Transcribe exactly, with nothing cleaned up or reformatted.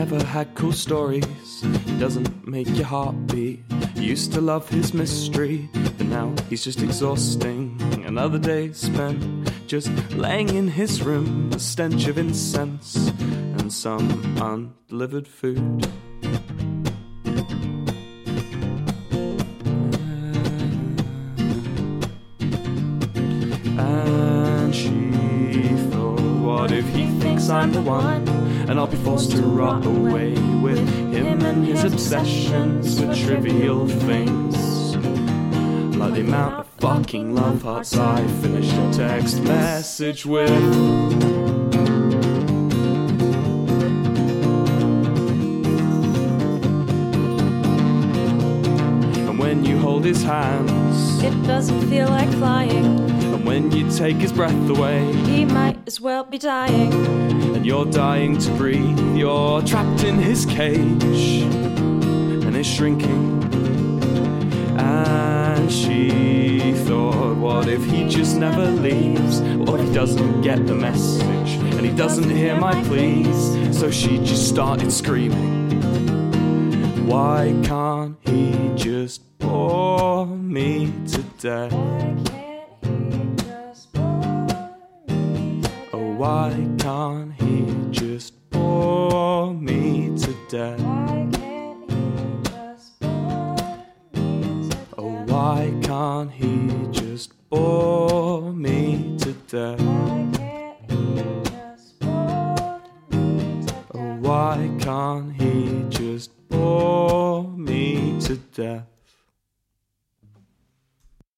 never had cool stories. He doesn't make your heart beat. You used to love his mystery, but now he's just exhausting. Another day spent just laying in his room, the stench of incense and some undelivered food. And she thought, what if he thinks I'm the one, and I'll be forced to rot away with him and his obsessions with trivial things, like the amount of fucking love hearts I finished a text message with. And when you hold his hands, it doesn't feel like flying. And when you take his breath away, he might as well be dying. And you're dying to breathe, you're trapped in his cage, and it's shrinking. And she thought, what if he just never leaves? What if he doesn't get the message, and he doesn't hear my pleas? So she just started screaming, why can't he just bore me to death? Oh, why can't he just bore me to death? Oh, why can't he just bore me to death? Oh, why can't he just bore me to death?